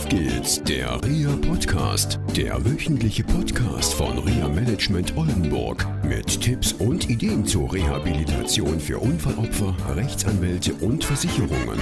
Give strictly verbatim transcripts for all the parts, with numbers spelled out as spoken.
Auf geht's, der R E A Podcast, der wöchentliche Podcast von R E A Management Oldenburg mit Tipps und Ideen zur Rehabilitation für Unfallopfer, Rechtsanwälte und Versicherungen.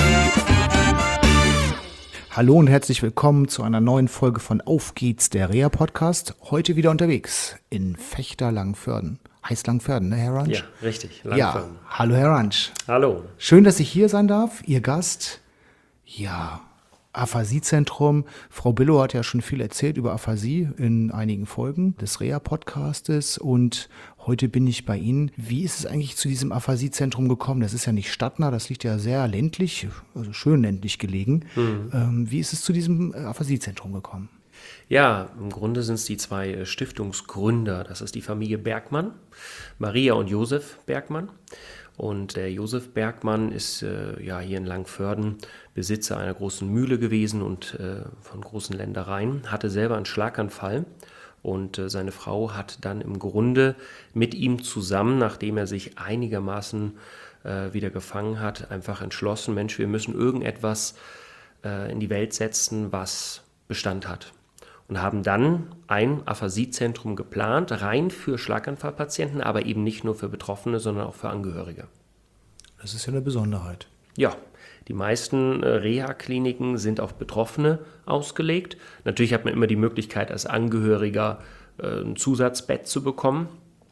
Hallo und herzlich willkommen zu einer neuen Folge von Auf geht's, der R E A Podcast. Heute wieder unterwegs in Vechta-Langförden. Heißt Langförden, ne, Herr Ransch? Ja, richtig, Langförden. Ja, hallo Herr Ransch. Hallo. Schön, dass ich hier sein darf, Ihr Gast. Ja, Aphasiezentrum. Frau Billow hat ja schon viel erzählt über Aphasie in einigen Folgen des R E A-Podcastes und heute bin ich bei Ihnen. Wie ist es eigentlich zu diesem Aphasiezentrum gekommen? Das ist ja nicht stadtnah, das liegt ja sehr ländlich, also schön ländlich gelegen. Mhm. Ähm, wie ist es zu diesem Aphasiezentrum gekommen? Ja, im Grunde sind es die zwei Stiftungsgründer. Das ist die Familie Bergmann, Maria und Josef Bergmann. Und der Josef Bergmann ist äh, ja hier in Langförden Besitzer einer großen Mühle gewesen und äh, von großen Ländereien, hatte selber einen Schlaganfall und äh, seine Frau hat dann im Grunde mit ihm zusammen, nachdem er sich einigermaßen äh, wieder gefangen hat, einfach entschlossen, Mensch, wir müssen irgendetwas äh, in die Welt setzen, was Bestand hat. Und haben dann ein Aphasiezentrum geplant, rein für Schlaganfallpatienten, aber eben nicht nur für Betroffene, sondern auch für Angehörige. Das ist ja eine Besonderheit. Ja, die meisten Reha-Kliniken sind auf Betroffene ausgelegt. Natürlich hat man immer die Möglichkeit, als Angehöriger ein Zusatzbett zu bekommen.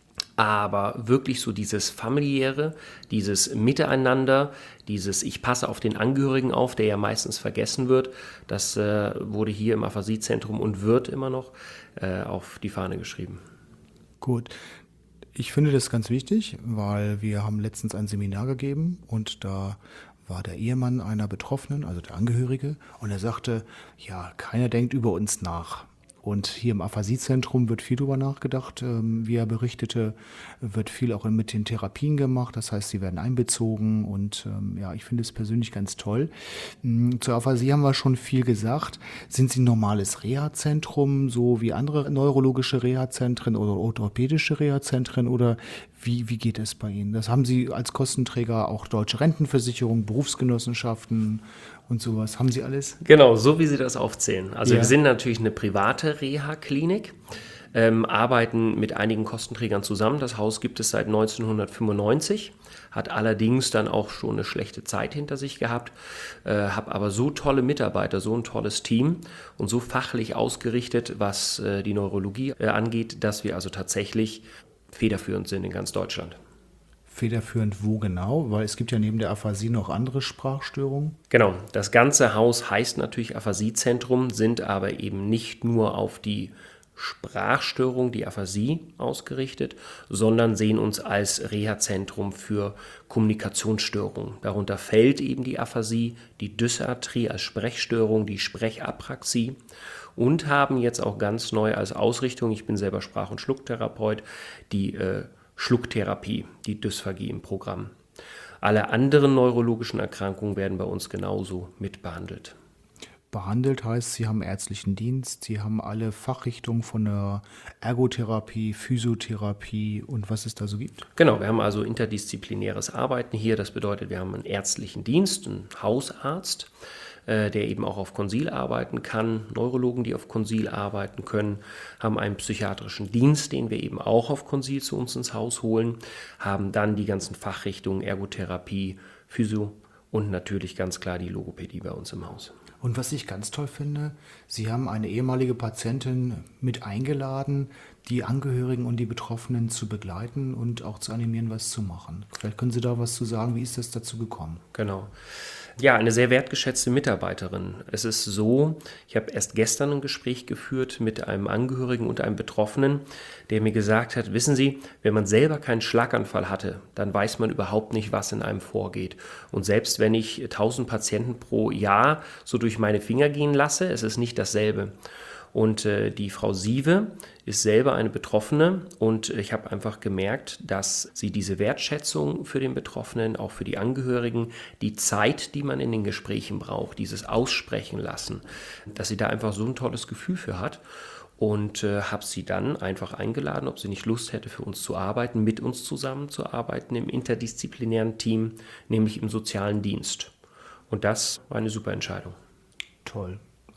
Aber wirklich so dieses familiäre, dieses Miteinander, dieses ich passe auf den Angehörigen auf, der ja meistens vergessen wird, das äh, wurde hier im Aphasiezentrum und wird immer noch äh, auf die Fahne geschrieben. Gut. Ich finde das ganz wichtig, weil wir haben letztens ein Seminar gegeben und da war der Ehemann einer Betroffenen, also der Angehörige, und er sagte, ja, keiner denkt über uns nach. Und hier im Aphasiezentrum wird viel drüber nachgedacht. Wie er berichtete, wird viel auch mit den Therapien gemacht. Das heißt, sie werden einbezogen und ja, ich finde es persönlich ganz toll. Zur Aphasie haben wir schon viel gesagt. Sind Sie ein normales Reha-Zentrum, so wie andere neurologische Reha-Zentren oder orthopädische Reha-Zentren oder wie, wie geht es bei Ihnen? Das haben Sie als Kostenträger auch Deutsche Rentenversicherung, Berufsgenossenschaften und sowas. Haben Sie alles? Genau, so wie Sie das aufzählen. Also ja. Wir sind natürlich eine private Reha-Klinik, ähm, arbeiten mit einigen Kostenträgern zusammen. Das Haus gibt es seit neunzehnhundertfünfundneunzig, hat allerdings dann auch schon eine schlechte Zeit hinter sich gehabt, äh, habe aber so tolle Mitarbeiter, so ein tolles Team und so fachlich ausgerichtet, was äh, die Neurologie äh, angeht, dass wir also tatsächlich federführend sind in ganz Deutschland. Federführend wo genau? Weil es gibt ja neben der Aphasie noch andere Sprachstörungen. Genau, das ganze Haus heißt natürlich Aphasiezentrum, sind aber eben nicht nur auf die Sprachstörung, die Aphasie ausgerichtet, sondern sehen uns als Reha-Zentrum für Kommunikationsstörungen. Darunter fällt eben die Aphasie, die Dysarthrie als Sprechstörung, die Sprechapraxie und haben jetzt auch ganz neu als Ausrichtung, ich bin selber Sprach- und Schlucktherapeut, die äh, Schlucktherapie, die Dysphagie im Programm. Alle anderen neurologischen Erkrankungen werden bei uns genauso mitbehandelt. Behandelt heißt, Sie haben ärztlichen Dienst, Sie haben alle Fachrichtungen von der Ergotherapie, Physiotherapie und was es da so gibt? Genau, wir haben also interdisziplinäres Arbeiten hier. Das bedeutet, wir haben einen ärztlichen Dienst, einen Hausarzt, äh, der eben auch auf Konsil arbeiten kann, Neurologen, die auf Konsil arbeiten können, haben einen psychiatrischen Dienst, den wir eben auch auf Konsil zu uns ins Haus holen, haben dann die ganzen Fachrichtungen Ergotherapie, Physio und natürlich ganz klar die Logopädie bei uns im Haus. Und was ich ganz toll finde, Sie haben eine ehemalige Patientin mit eingeladen, die Angehörigen und die Betroffenen zu begleiten und auch zu animieren, was zu machen. Vielleicht können Sie da was zu sagen, wie ist das dazu gekommen? Genau. Ja, eine sehr wertgeschätzte Mitarbeiterin. Es ist so, ich habe erst gestern ein Gespräch geführt mit einem Angehörigen und einem Betroffenen, der mir gesagt hat, wissen Sie, wenn man selber keinen Schlaganfall hatte, dann weiß man überhaupt nicht, was in einem vorgeht. Und selbst wenn ich tausend Patienten pro Jahr so durch meine Finger gehen lasse, es ist nicht dasselbe. Und äh, die Frau Siewe ist selber eine Betroffene und ich habe einfach gemerkt, dass sie diese Wertschätzung für den Betroffenen, auch für die Angehörigen, die Zeit, die man in den Gesprächen braucht, dieses Aussprechen lassen, dass sie da einfach so ein tolles Gefühl für hat. Und äh, habe sie dann einfach eingeladen, ob sie nicht Lust hätte, für uns zu arbeiten, mit uns zusammenzuarbeiten im interdisziplinären Team, nämlich im sozialen Dienst. Und das war eine super Entscheidung. Toll.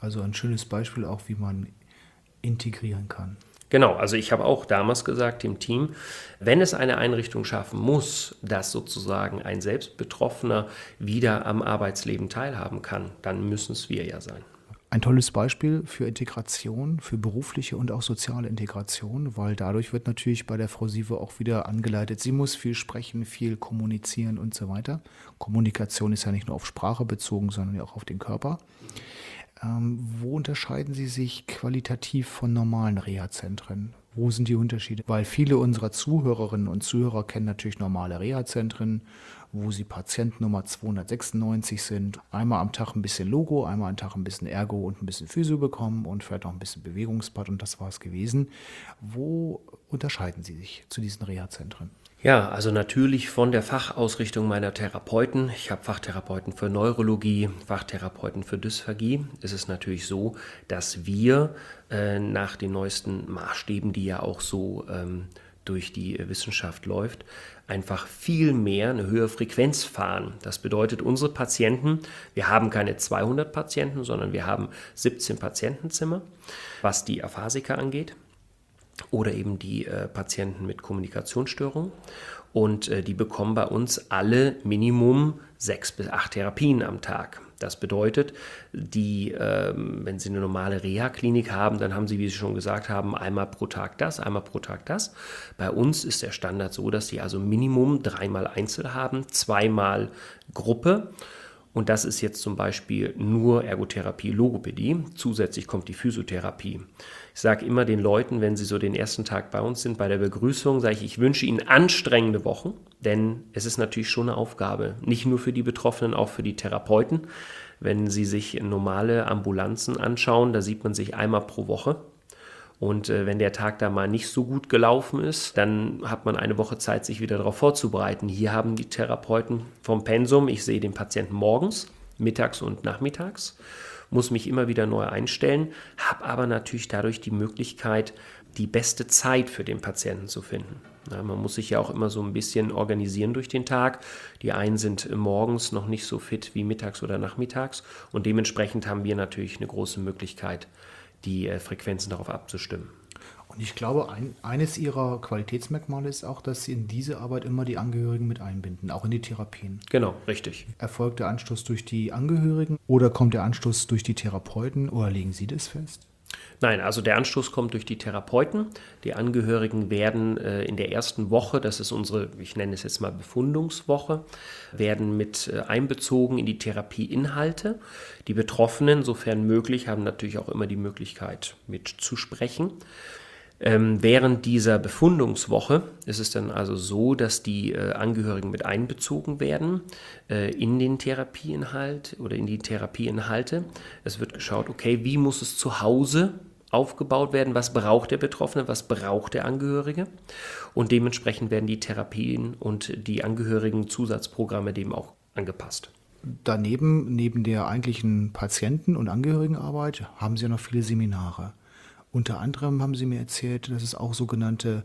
Also ein schönes Beispiel auch, wie man integrieren kann. Genau, also ich habe auch damals gesagt dem Team, wenn es eine Einrichtung schaffen muss, dass sozusagen ein Selbstbetroffener wieder am Arbeitsleben teilhaben kann, dann müssen es wir ja sein. Ein tolles Beispiel für Integration, für berufliche und auch soziale Integration, weil dadurch wird natürlich bei der Frau Siewe auch wieder angeleitet, sie muss viel sprechen, viel kommunizieren und so weiter. Kommunikation ist ja nicht nur auf Sprache bezogen, sondern ja auch auf den Körper. Ähm, wo unterscheiden Sie sich qualitativ von normalen Reha-Zentren? Wo sind die Unterschiede? Weil viele unserer Zuhörerinnen und Zuhörer kennen natürlich normale Reha-Zentren, wo sie Patientennummer zweihundertsechsundneunzig sind, einmal am Tag ein bisschen Logo, einmal am Tag ein bisschen Ergo und ein bisschen Physio bekommen und vielleicht noch ein bisschen Bewegungsbad und das war es gewesen. Wo unterscheiden Sie sich zu diesen Reha-Zentren? Ja, also natürlich von der Fachausrichtung meiner Therapeuten. Ich habe Fachtherapeuten für Neurologie, Fachtherapeuten für Dysphagie. Es ist natürlich so, dass wir äh, nach den neuesten Maßstäben, die ja auch so ähm, durch die Wissenschaft läuft, einfach viel mehr eine höhere Frequenz fahren. Das bedeutet, unsere Patienten, wir haben keine zweihundert Patienten, sondern wir haben siebzehn Patientenzimmer, was die Aphasiker angeht. Oder eben die äh, Patienten mit Kommunikationsstörungen. Und äh, die bekommen bei uns alle Minimum sechs bis acht Therapien am Tag. Das bedeutet, die, äh, wenn Sie eine normale Reha-Klinik haben, dann haben Sie, wie Sie schon gesagt haben, einmal pro Tag das, einmal pro Tag das. Bei uns ist der Standard so, dass Sie also Minimum dreimal Einzel haben, zweimal Gruppe. Und das ist jetzt zum Beispiel nur Ergotherapie, Logopädie. Zusätzlich kommt die Physiotherapie. Ich sage immer den Leuten, wenn sie so den ersten Tag bei uns sind, bei der Begrüßung, sage ich, ich wünsche Ihnen anstrengende Wochen, denn es ist natürlich schon eine Aufgabe, nicht nur für die Betroffenen, auch für die Therapeuten. Wenn Sie sich normale Ambulanzen anschauen, da sieht man sich einmal pro Woche. Und äh, wenn der Tag da mal nicht so gut gelaufen ist, dann hat man eine Woche Zeit, sich wieder darauf vorzubereiten. Hier haben die Therapeuten vom Pensum, ich sehe den Patienten morgens, mittags und nachmittags, muss mich immer wieder neu einstellen, habe aber natürlich dadurch die Möglichkeit, die beste Zeit für den Patienten zu finden. Ja, man muss sich ja auch immer so ein bisschen organisieren durch den Tag. Die einen sind morgens noch nicht so fit wie mittags oder nachmittags und dementsprechend haben wir natürlich eine große Möglichkeit, die äh, Frequenzen darauf abzustimmen. Und ich glaube, ein, eines Ihrer Qualitätsmerkmale ist auch, dass Sie in diese Arbeit immer die Angehörigen mit einbinden, auch in die Therapien. Genau, richtig. Erfolgt der Anstoß durch die Angehörigen oder kommt der Anstoß durch die Therapeuten oder legen Sie das fest? Nein, also der Anstoß kommt durch die Therapeuten. Die Angehörigen werden äh, in der ersten Woche, das ist unsere, ich nenne es jetzt mal Befundungswoche, werden mit äh, einbezogen in die Therapieinhalte. Die Betroffenen, sofern möglich, haben natürlich auch immer die Möglichkeit mitzusprechen. Ähm, während dieser Befundungswoche ist es dann also so, dass die äh, Angehörigen mit einbezogen werden äh, in den Therapieinhalt oder in die Therapieinhalte. Es wird geschaut, okay, wie muss es zu Hause aufgebaut werden, was braucht der Betroffene, was braucht der Angehörige und dementsprechend werden die Therapien und die Angehörigen Zusatzprogramme dem auch angepasst. Daneben, neben der eigentlichen Patienten- und Angehörigenarbeit, haben Sie ja noch viele Seminare. Unter anderem haben Sie mir erzählt, dass es auch sogenannte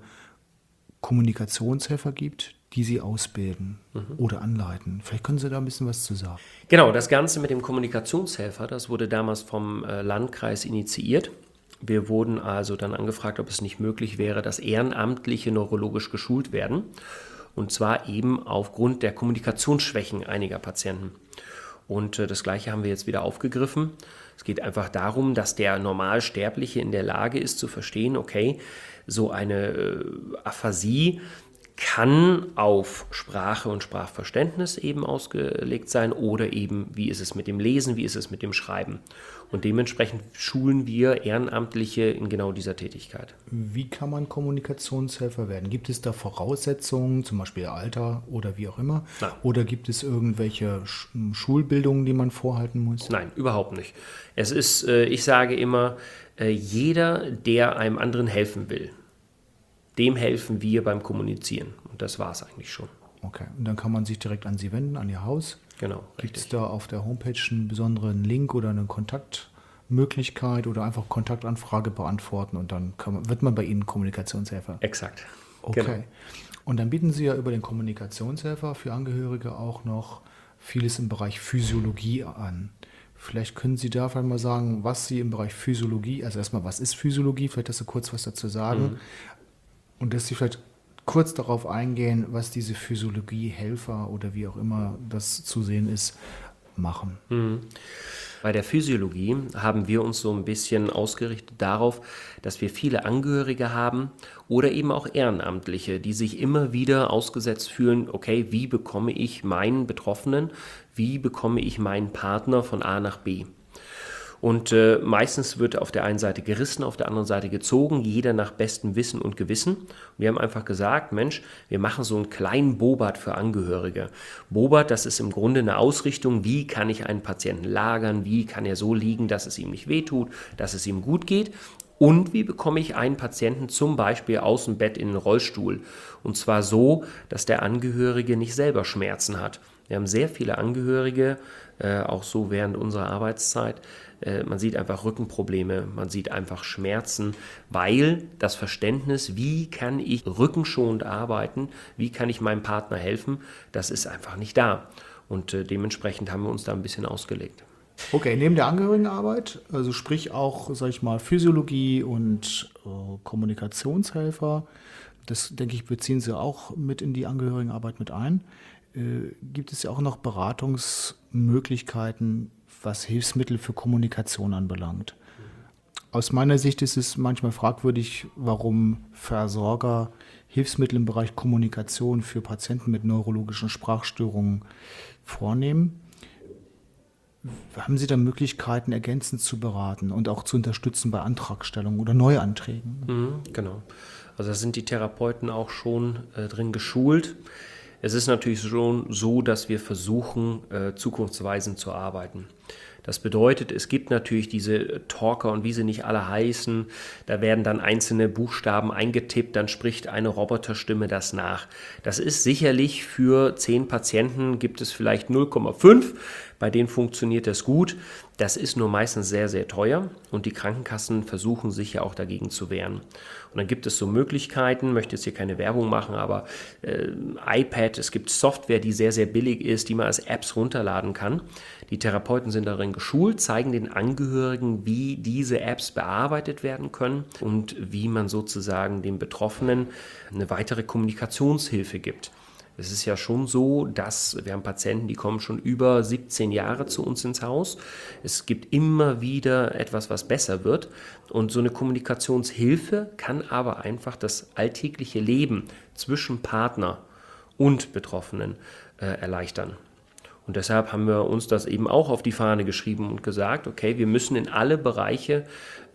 Kommunikationshelfer gibt, die Sie ausbilden mhm. oder anleiten. Vielleicht können Sie da ein bisschen was zu sagen. Genau, das Ganze mit dem Kommunikationshelfer, das wurde damals vom Landkreis initiiert. Wir wurden also dann angefragt, ob es nicht möglich wäre, dass Ehrenamtliche neurologisch geschult werden. Und zwar eben aufgrund der Kommunikationsschwächen einiger Patienten. Und äh, das Gleiche haben wir jetzt wieder aufgegriffen. Es geht einfach darum, dass der Normalsterbliche in der Lage ist zu verstehen, okay, so eine äh, Aphasie kann auf Sprache und Sprachverständnis eben ausgelegt sein oder eben, wie ist es mit dem Lesen, wie ist es mit dem Schreiben. Und dementsprechend schulen wir Ehrenamtliche in genau dieser Tätigkeit. Wie kann man Kommunikationshelfer werden? Gibt es da Voraussetzungen, zum Beispiel Alter oder wie auch immer? Nein. Oder gibt es irgendwelche Sch- Schulbildungen, die man vorhalten muss? Nein, überhaupt nicht. Es ist, äh, ich sage immer, äh, jeder, der einem anderen helfen will, dem helfen wir beim Kommunizieren. Und das war es eigentlich schon. Okay, und dann kann man sich direkt an Sie wenden, an Ihr Haus. Genau, Gibt es richtig. da auf der Homepage einen besonderen Link oder eine Kontaktmöglichkeit oder einfach Kontaktanfrage beantworten und dann kann man, wird man bei Ihnen Kommunikationshelfer? Exakt. Okay. Genau. Und dann bieten Sie ja über den Kommunikationshelfer für Angehörige auch noch vieles im Bereich Physiologie an. Vielleicht können Sie da vielleicht mal sagen, was Sie im Bereich Physiologie, also erstmal, was ist Physiologie? Vielleicht, dass Sie kurz was dazu sagen. Mhm. Und dass Sie vielleicht kurz darauf eingehen, was diese Physiologiehelfer oder wie auch immer das zu sehen ist, machen. Mhm. Bei der Physiologie haben wir uns so ein bisschen ausgerichtet darauf, dass wir viele Angehörige haben oder eben auch Ehrenamtliche, die sich immer wieder ausgesetzt fühlen, okay, wie bekomme ich meinen Betroffenen, wie bekomme ich meinen Partner von A nach B? Und äh, meistens wird auf der einen Seite gerissen, auf der anderen Seite gezogen, jeder nach bestem Wissen und Gewissen. Und wir haben einfach gesagt, Mensch, wir machen so einen kleinen Bobat für Angehörige. Bobat, das ist im Grunde eine Ausrichtung, wie kann ich einen Patienten lagern, wie kann er so liegen, dass es ihm nicht wehtut, dass es ihm gut geht. Und wie bekomme ich einen Patienten zum Beispiel aus dem Bett in den Rollstuhl? Und zwar so, dass der Angehörige nicht selber Schmerzen hat. Wir haben sehr viele Angehörige, äh, auch so während unserer Arbeitszeit. Äh, man sieht einfach Rückenprobleme, man sieht einfach Schmerzen, weil das Verständnis, wie kann ich rückenschonend arbeiten, wie kann ich meinem Partner helfen, das ist einfach nicht da. Und äh, dementsprechend haben wir uns da ein bisschen ausgelegt. Okay, neben der Angehörigenarbeit, also sprich auch, sag ich mal, Physiologie und äh, Kommunikationshelfer, das denke ich, beziehen Sie auch mit in die Angehörigenarbeit mit ein. Äh, gibt es ja auch noch Beratungsmöglichkeiten, was Hilfsmittel für Kommunikation anbelangt. Aus meiner Sicht ist es manchmal fragwürdig, warum Versorger Hilfsmittel im Bereich Kommunikation für Patienten mit neurologischen Sprachstörungen vornehmen. Haben Sie da Möglichkeiten, ergänzend zu beraten und auch zu unterstützen bei Antragstellungen oder Neuanträgen? Mhm, genau. Also da sind die Therapeuten auch schon äh, drin geschult. Es ist natürlich schon so, dass wir versuchen, äh, zukunftsweisend zu arbeiten. Das bedeutet, es gibt natürlich diese Talker und wie sie nicht alle heißen, da werden dann einzelne Buchstaben eingetippt, dann spricht eine Roboterstimme das nach. Das ist sicherlich für zehn Patienten gibt es vielleicht null Komma fünf, bei denen funktioniert das gut. Das ist nur meistens sehr, sehr teuer und die Krankenkassen versuchen sich ja auch dagegen zu wehren. Und dann gibt es so Möglichkeiten, möchte jetzt hier keine Werbung machen, aber äh, iPad, es gibt Software, die sehr, sehr billig ist, die man als Apps runterladen kann. Die Therapeuten sind darin geschult, zeigen den Angehörigen, wie diese Apps bearbeitet werden können und wie man sozusagen den Betroffenen eine weitere Kommunikationshilfe gibt. Es ist ja schon so, dass wir haben Patienten, die kommen schon über siebzehn Jahre zu uns ins Haus. Es gibt immer wieder etwas, was besser wird. Und so eine Kommunikationshilfe kann aber einfach das alltägliche Leben zwischen Partner und Betroffenen äh, erleichtern. Und deshalb haben wir uns das eben auch auf die Fahne geschrieben und gesagt, okay, wir müssen in alle Bereiche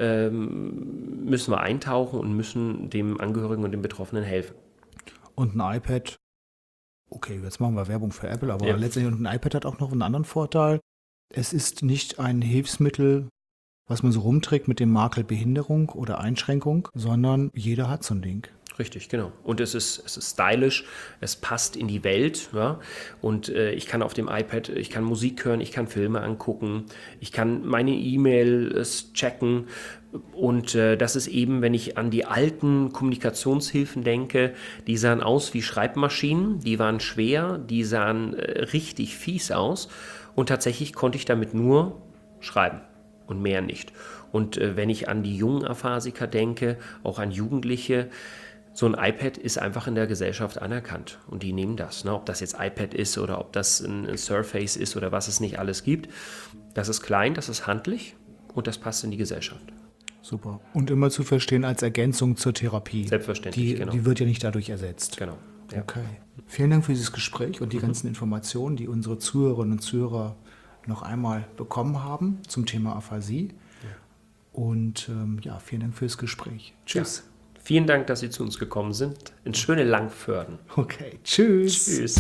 ähm, müssen wir eintauchen und müssen dem Angehörigen und dem Betroffenen helfen. Und ein iPad, okay, jetzt machen wir Werbung für Apple, aber ja. letztendlich ein iPad hat auch noch einen anderen Vorteil. Es ist nicht ein Hilfsmittel, was man so rumträgt mit dem Makel Behinderung oder Einschränkung, sondern jeder hat so ein Ding. Richtig, genau. Und es ist, es ist stylisch, es passt in die Welt. Ja? Und äh, ich kann auf dem iPad, ich kann Musik hören, ich kann Filme angucken, ich kann meine E-Mails checken. Und äh, das ist eben, wenn ich an die alten Kommunikationshilfen denke, die sahen aus wie Schreibmaschinen, die waren schwer, die sahen äh, richtig fies aus. Und tatsächlich konnte ich damit nur schreiben und mehr nicht. Und äh, wenn ich an die jungen Aphasiker denke, auch an Jugendliche, so ein iPad ist einfach in der Gesellschaft anerkannt und die nehmen das. Ne? Ob das jetzt iPad ist oder ob das ein Surface ist oder was es nicht alles gibt. Das ist klein, das ist handlich und das passt in die Gesellschaft. Super. Und immer zu verstehen als Ergänzung zur Therapie. Selbstverständlich, die, genau. Die wird ja nicht dadurch ersetzt. Genau. Ja. Okay. Vielen Dank für dieses Gespräch und die mhm. ganzen Informationen, die unsere Zuhörerinnen und Zuhörer noch einmal bekommen haben zum Thema Aphasie. Ja. Und ähm, ja, vielen Dank fürs Gespräch. Tschüss. Ja. Vielen Dank, dass Sie zu uns gekommen sind. In schöne Langförden. Okay, tschüss. Tschüss.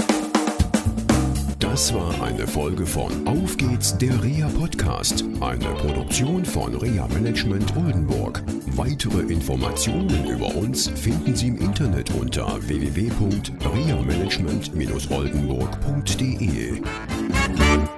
Das war eine Folge von Auf geht's, der Reha Podcast, eine Produktion von Reha Management Oldenburg. Weitere Informationen über uns finden Sie im Internet unter w w w punkt reha management dash oldenburg punkt d e.